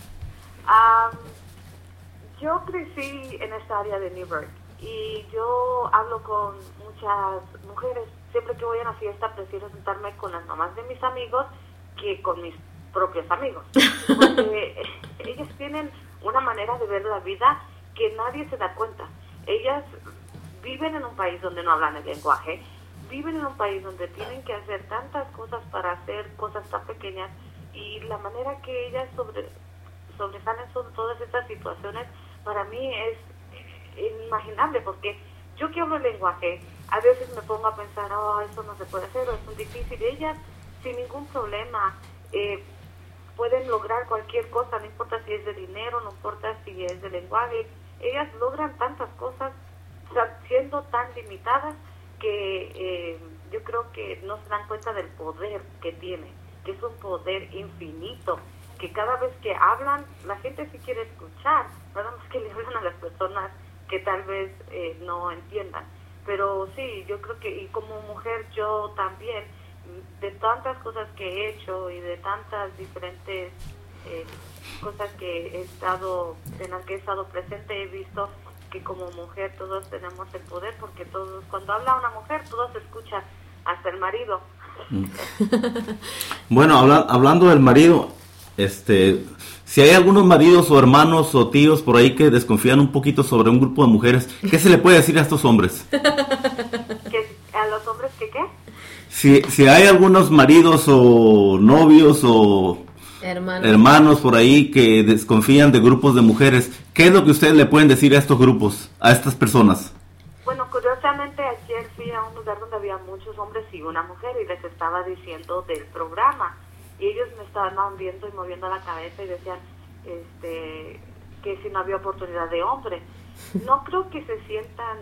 Yo crecí en esta área de Newark y yo hablo con muchas mujeres. Siempre que voy a una fiesta prefiero sentarme con las mamás de mis amigos que con mis propios amigos. Porque ellas tienen una manera de ver la vida que nadie se da cuenta. Ellas viven en un país donde no hablan el lenguaje, viven en un país donde tienen que hacer tantas cosas para hacer cosas tan pequeñas, y la manera que ellas sobresalen sobre todas estas situaciones, para mí es inimaginable, porque yo que hablo el lenguaje, a veces me pongo a pensar, eso no se puede hacer, o es muy difícil. Ellas, sin ningún problema, pueden lograr cualquier cosa, no importa si es de dinero, no importa si es de lenguaje. Ellas logran tantas cosas siendo tan limitadas que yo creo que no se dan cuenta del poder que tienen, que es un poder infinito, que cada vez que hablan, la gente sí quiere escuchar, nada más que le hablan a las personas que tal vez no entiendan. Pero sí, yo creo que, y como mujer yo también, de tantas cosas que he hecho y de tantas diferentes cosas que en las que he estado presente, he visto que como mujer todos tenemos el poder, porque todos, cuando habla una mujer, todos escuchan, hasta el marido. Bueno, hablando del marido, si hay algunos maridos o hermanos o tíos por ahí que desconfían un poquito sobre un grupo de mujeres, ¿qué se le puede decir a estos hombres? ¿A los hombres qué? Si hay algunos maridos o novios o hermanos por ahí que desconfían de grupos de mujeres, ¿qué es lo que ustedes le pueden decir a estos grupos, a estas personas? Bueno, curiosamente ayer fui a un lugar donde había muchos hombres y una mujer, y les estaba diciendo del programa, y ellos me estaban viendo y moviendo la cabeza y decían que si no había oportunidad de hombre. No creo que se sientan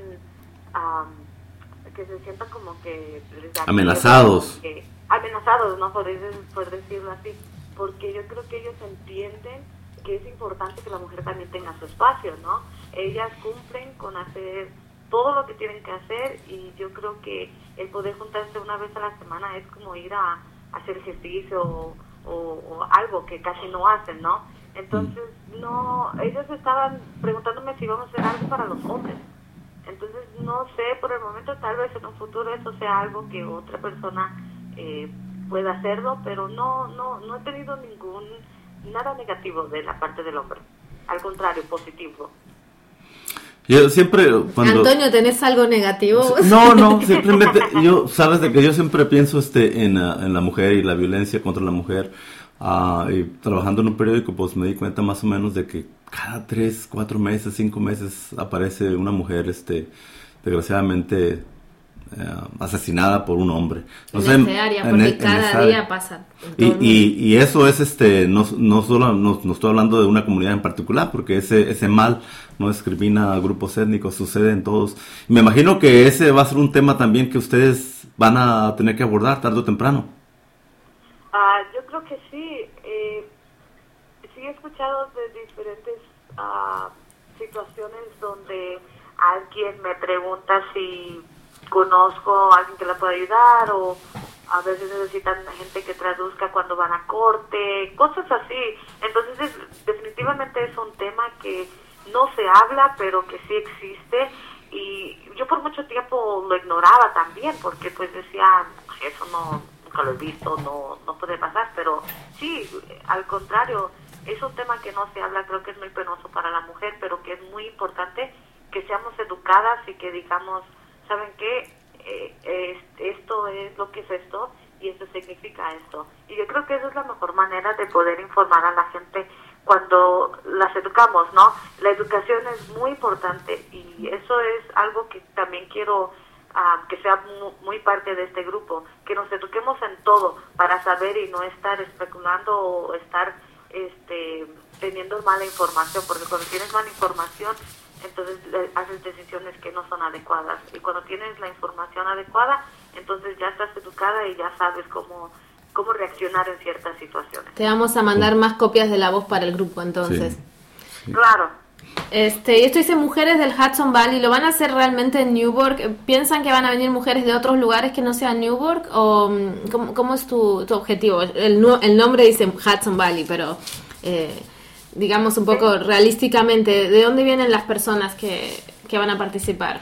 como que amenazados, no por decirlo así, porque yo creo que ellos entienden que es importante que la mujer también tenga su espacio, ¿no? Ellas cumplen con hacer todo lo que tienen que hacer, y yo creo que el poder juntarse una vez a la semana es como ir a hacer ejercicio o algo que casi no hacen, ¿no? Entonces, no, ellos estaban preguntándome si íbamos a hacer algo para los hombres. Entonces, no sé, por el momento, tal vez en un futuro eso sea algo que otra persona pueda hacerlo, pero no he tenido nada negativo de la parte del hombre. Al contrario, positivo. Yo siempre Antonio, ¿tenés algo negativo? No, simplemente sabes de que yo siempre pienso en la mujer y la violencia contra la mujer. Y trabajando en un periódico, pues me di cuenta más o menos de que cada 3, 4 meses, 5 meses aparece una mujer desgraciadamente asesinada por un hombre. No sé, porque cada día pasa. Y eso es no estoy hablando de una comunidad en particular, porque ese mal no discrimina a grupos étnicos, sucede en todos. Me imagino que ese va a ser un tema también que ustedes van a tener que abordar tarde o temprano. Yo creo que sí. Sí he escuchado de diferentes situaciones donde alguien me pregunta si conozco a alguien que la pueda ayudar, o a veces necesitan gente que traduzca cuando van a corte, cosas así. Entonces definitivamente es un tema que no se habla, pero que sí existe, y yo por mucho tiempo lo ignoraba también, porque pues decía, eso nunca lo he visto, no puede pasar, pero sí, al contrario, es un tema que no se habla. Creo que es muy penoso para la mujer, pero que es muy importante que seamos educadas y que digamos, ¿saben qué? Esto es lo que es esto, y esto significa esto. Y yo creo que esa es la mejor manera de poder informar a la gente cuando las educamos, ¿no? La educación es muy importante, y eso es algo que también quiero que sea muy parte de este grupo, que nos eduquemos en todo para saber y no estar especulando o estar teniendo mala información, porque cuando tienes mala información, entonces haces decisiones que no son adecuadas, y cuando tienes la información adecuada, entonces ya estás educada y ya sabes cómo reaccionar en ciertas situaciones. Te vamos a mandar más copias de la voz para el grupo, entonces. Sí. Claro. Esto dice mujeres del Hudson Valley. ¿Lo van a hacer realmente en Newburgh? ¿Piensan que van a venir mujeres de otros lugares que no sean Newburgh? ¿O cómo es tu objetivo? El nombre dice Hudson Valley, pero digamos un poco realísticamente, ¿de dónde vienen las personas que van a participar?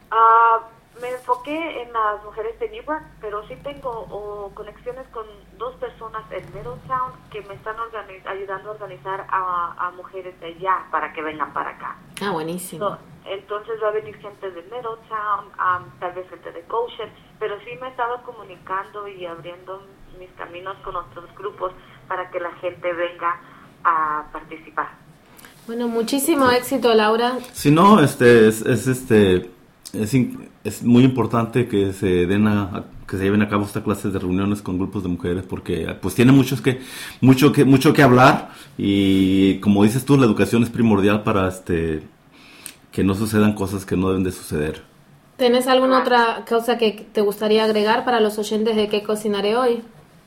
Me enfoqué en las mujeres de Newburgh, pero sí tengo conexiones con 2 personas en Middletown que me están ayudando a organizar a mujeres de allá para que vengan para acá. Buenísimo. entonces va a venir gente de Middletown, tal vez gente de Goshen, pero sí me he estado comunicando y abriendo mis caminos con otros grupos para que la gente venga a participar. Bueno, muchísimo éxito, Laura. Si no, es muy importante que se lleven a cabo estas clases de reuniones con grupos de mujeres, porque pues tiene mucho que hablar, y como dices tú, la educación es primordial para que no sucedan cosas que no deben de suceder. ¿Tienes alguna otra cosa que te gustaría agregar para los oyentes de qué cocinaré hoy?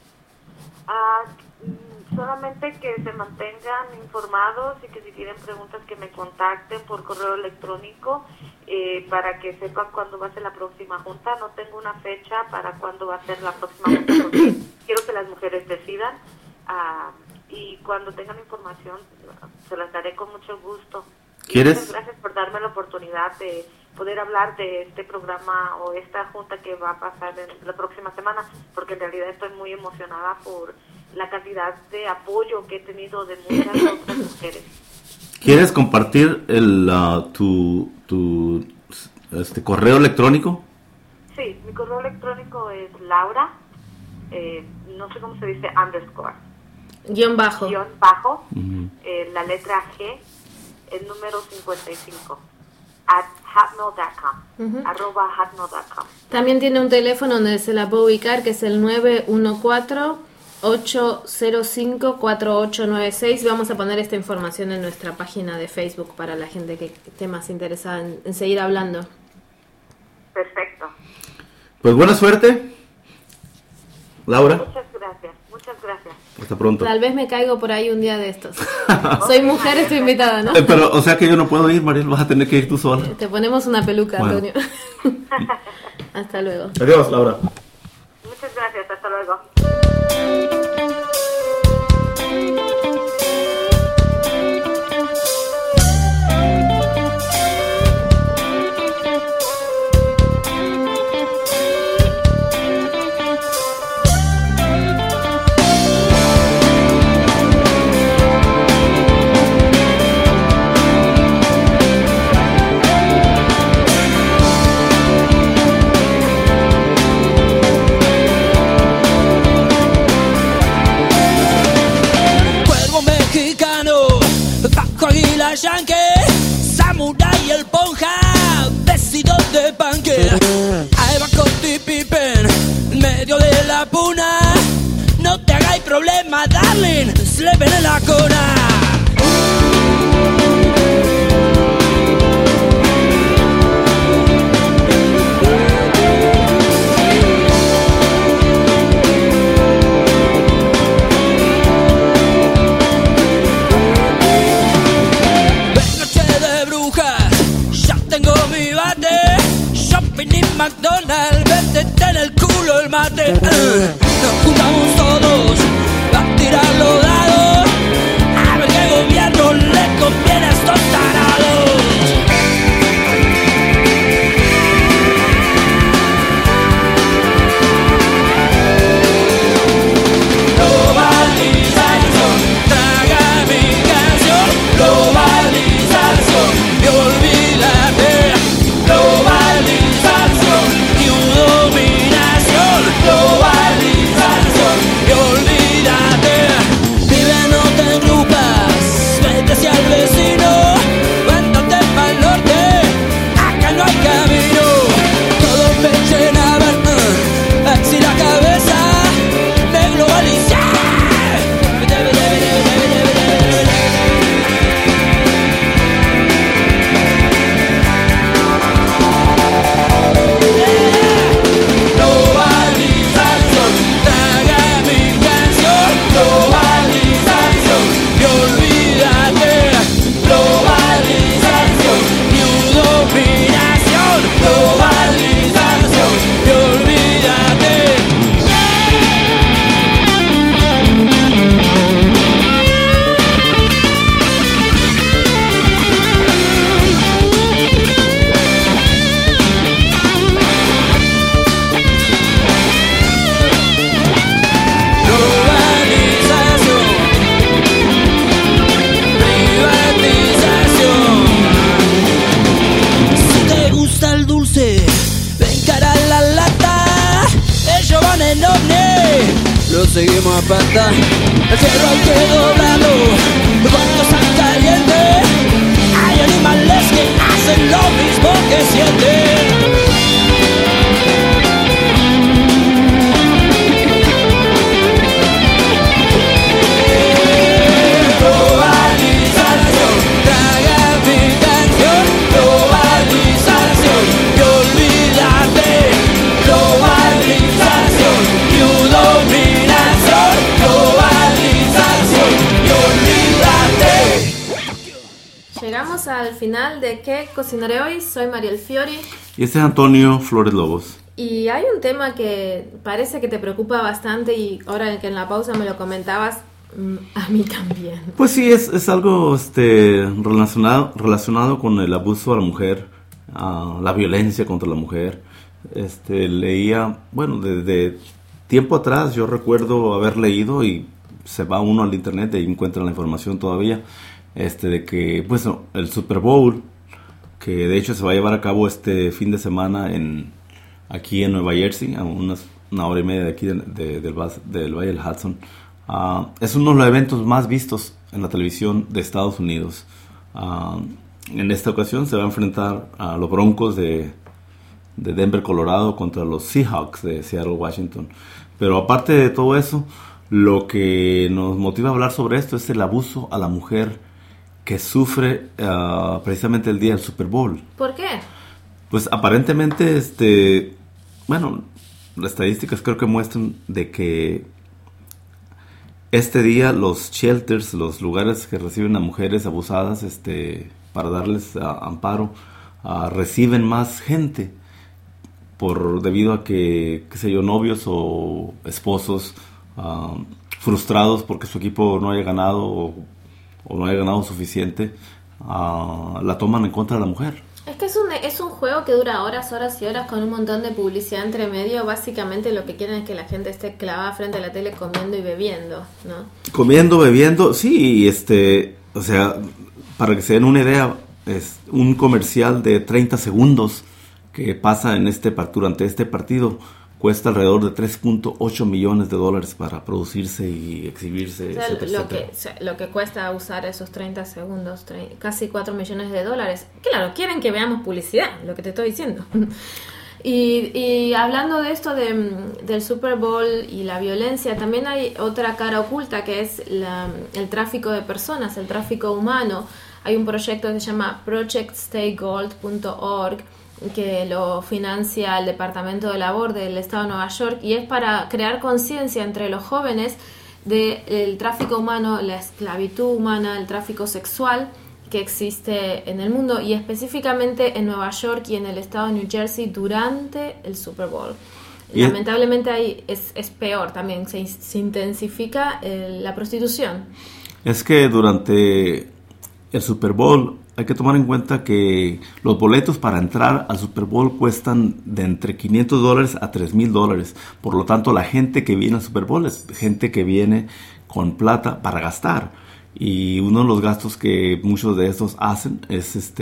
Solamente que se mantengan informados y que si tienen preguntas que me contacten por correo electrónico para que sepan cuándo va a ser la próxima junta. No tengo una fecha para cuándo va a ser la próxima junta porque quiero que las mujeres decidan y cuando tengan información se las daré con mucho gusto. Muchas gracias por darme la oportunidad de poder hablar de este programa o esta junta que va a pasar en la próxima semana, porque en realidad estoy muy emocionada por la cantidad de apoyo que he tenido de muchas otras mujeres. ¿Quieres compartir tu correo electrónico? Sí, mi correo electrónico es Laura, no sé cómo se dice, _ Guión bajo, la letra G, el número 55, @hotmail.com, @hotmail.com. También tiene un teléfono donde se la puede ubicar, que es el 914-805-4896. Vamos a poner esta información en nuestra página de Facebook para la gente que esté más interesada en seguir hablando. Perfecto. Pues buena suerte, Laura. Muchas gracias. Hasta pronto. Tal vez me caigo por ahí un día de estos. Soy mujer, estoy invitada, ¿no? Pero, o sea que yo no puedo ir, Mariel, vas a tener que ir tú sola. Te ponemos una peluca, bueno. Antonio. Hasta luego. Adiós, Laura. Muchas gracias, hasta luego. Yankee, Samurai, el Ponja, vestido de punker. Ahí va Scottie Pippen, en medio de la puna. No te hagáis problema, darling, se le ven en la cona. McDonald's, métete en el culo el mate. Nos juntamos todos a tirar los dados, a ver qué gobierno le conviene a estos tarados. Globalización, traga mi canción. Globalización, y olvídate. Globalización y dominación. Globalización y olvídate. Vive, no te engrupas, vete hacia el vecino. Cuéntate dulce, encara la lata, ellos van en ovni, lo seguimos a pata, el cielo hay que doblarlo, cuando está caliente, hay animales que hacen lo mismo que sienten. Llegamos al final de ¿Qué cocinaré hoy? Soy Mariel Fiori. Y este es Antonio Flores Lobos. Y hay un tema que parece que te preocupa bastante y ahora que en la pausa me lo comentabas, a mí también. Pues sí, es algo relacionado con el abuso a la mujer, la violencia contra la mujer. Leía, bueno, desde tiempo atrás yo recuerdo haber leído, y se va uno al internet y encuentra la información todavía, de que pues el Super Bowl, que de hecho se va a llevar a cabo este fin de semana aquí en Nueva Jersey, a una hora y media de aquí del Valle del Hudson, es uno de los eventos más vistos en la televisión de Estados Unidos. En esta ocasión se va a enfrentar a los Broncos de Denver, Colorado, contra los Seahawks de Seattle, Washington. Pero aparte de todo eso, lo que nos motiva a hablar sobre esto es el abuso a la mujer que sufre precisamente el día del Super Bowl. ¿Por qué? Pues aparentemente, bueno, las estadísticas creo que muestran de que este día los shelters, los lugares que reciben a mujeres abusadas, para darles amparo, reciben más gente debido a que, qué sé yo, novios o esposos frustrados porque su equipo no haya ganado o no haya ganado suficiente, la toman en contra de la mujer. Es que es un juego que dura horas y horas con un montón de publicidad entre medio. Básicamente lo que quieren es que la gente esté clavada frente a la tele comiendo y bebiendo, ¿no? Comiendo, bebiendo, sí, o sea, para que se den una idea, es un comercial de 30 segundos que pasa durante este partido, cuesta alrededor de $3.8 millones para producirse y exhibirse, o sea, etcétera. Lo que cuesta usar esos 30 segundos, casi $4 millones. Claro, quieren que veamos publicidad, lo que te estoy diciendo. Y hablando de esto del Super Bowl y la violencia, también hay otra cara oculta que es el tráfico de personas, el tráfico humano. Hay un proyecto que se llama projectstaygold.org que lo financia el Departamento de Labor del Estado de Nueva York, y es para crear conciencia entre los jóvenes del tráfico humano, la esclavitud humana, el tráfico sexual que existe en el mundo, y específicamente en Nueva York y en el estado de New Jersey durante el Super Bowl. Lamentablemente ahí es peor también, se intensifica la prostitución. Es que durante el Super Bowl hay que tomar en cuenta que los boletos para entrar al Super Bowl cuestan de entre $500 a $3,000. Por lo tanto, la gente que viene al Super Bowl es gente que viene con plata para gastar. Y uno de los gastos que muchos de estos hacen es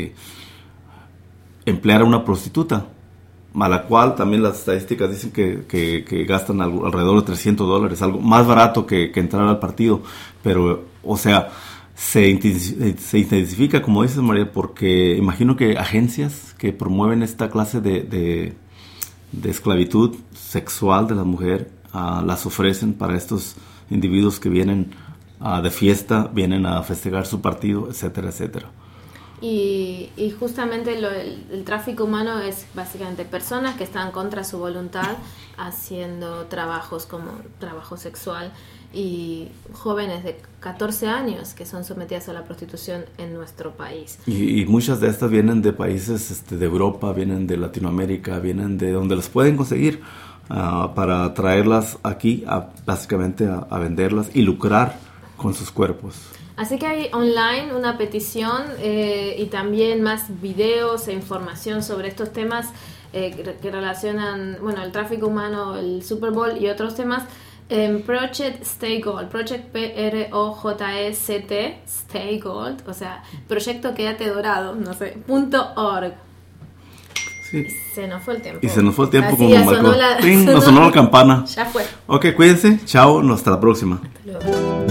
emplear a una prostituta, a la cual también las estadísticas dicen que gastan alrededor de $300, algo más barato que entrar al partido. Pero, o sea, se intensifica, como dices, María, porque imagino que agencias que promueven esta clase de esclavitud sexual de la mujer las ofrecen para estos individuos que vienen de fiesta, vienen a festejar su partido, etcétera, etcétera. Y justamente el tráfico humano es básicamente personas que están contra su voluntad haciendo trabajos como trabajo sexual, y jóvenes de 14 años que son sometidas a la prostitución en nuestro país. Y muchas de estas vienen de países de Europa, vienen de Latinoamérica, vienen de donde las pueden conseguir para traerlas aquí, básicamente a venderlas y lucrar con sus cuerpos. Así que hay online una petición y también más videos e información sobre estos temas que relacionan, bueno, el tráfico humano, el Super Bowl y otros temas en Project Stay Gold, Project Project, Stay Gold, o sea, Proyecto Quédate Dorado, no sé, .org. Sí. Y se nos fue el tiempo. Y se nos fue el tiempo Así como ya marcó. sonó la- ¡Ting! Nos sonó la campana. Ya fue. Ok, cuídense. Chao. Hasta la próxima. Hasta luego.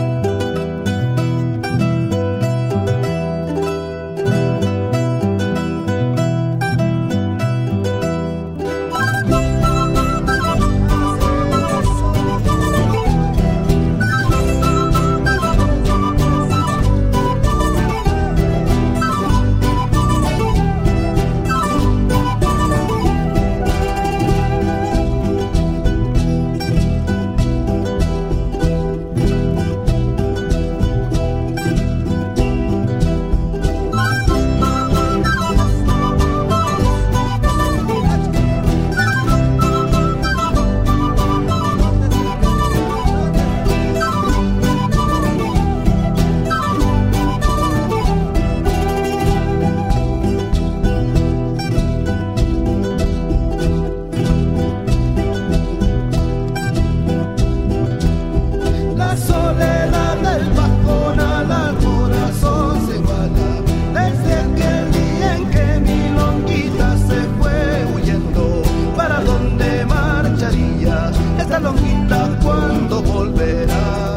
La soledad del bajón al corazón se iguala desde aquel día en que mi longuita se fue huyendo. ¿Para dónde marcharía esta longuita cuando volverá?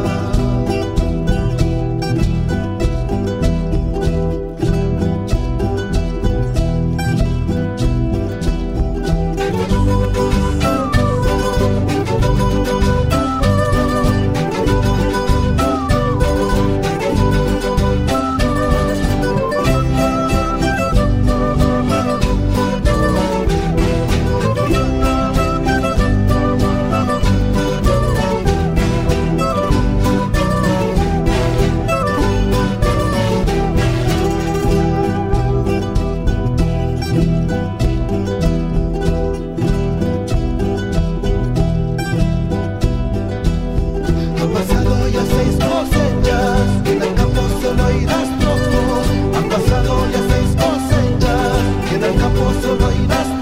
Han pasado ya 6 cosechas y en el campo solo irás poco. Han pasado ya 6 cosechas y en el campo solo irás